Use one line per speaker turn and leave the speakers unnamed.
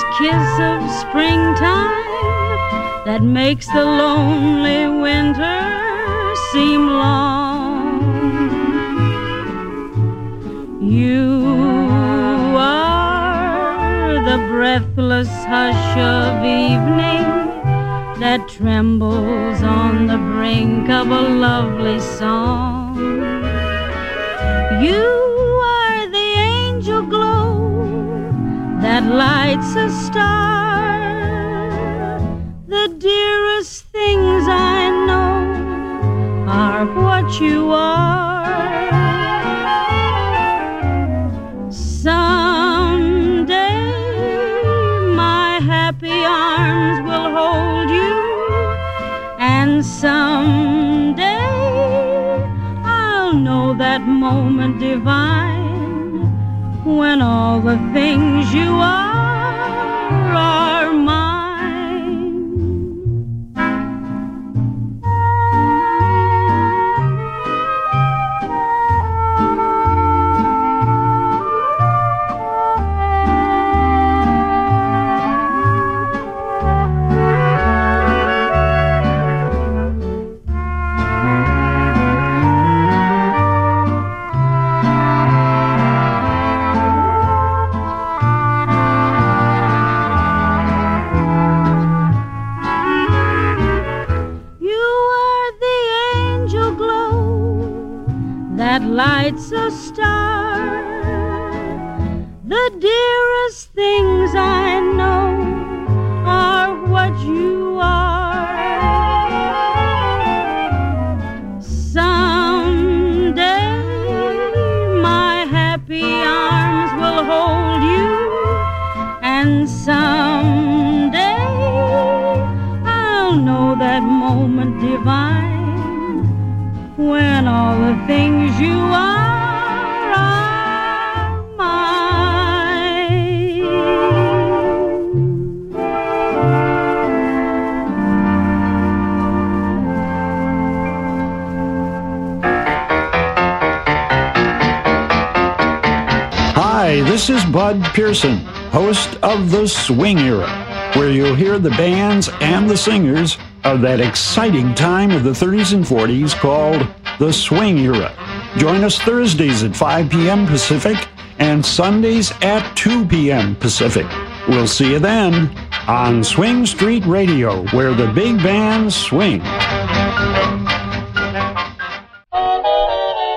kiss of springtime that makes the lonely winter seem long. You are the breathless hush of evening that trembles on the brink of a lovely song. You are the angel glow that lights a star. The dearest things I know are what you are. Someday my happy arms will hold you, and someday I'll know that moment divine when all the things you are mine. Lights a star. The dearest things I know are what you are. Someday my happy arms will hold you, and someday I'll know that moment divine when all the things you are mine.
Hi, this is Bud Pearson, host of The Swing Era, where you'll hear the bands and the singers of that exciting time of the 30s and 40s called the Swing Era. Join us Thursdays at 5 p.m. Pacific and Sundays at 2 p.m. Pacific. We'll see you then on Swing Street Radio, where the big bands swing.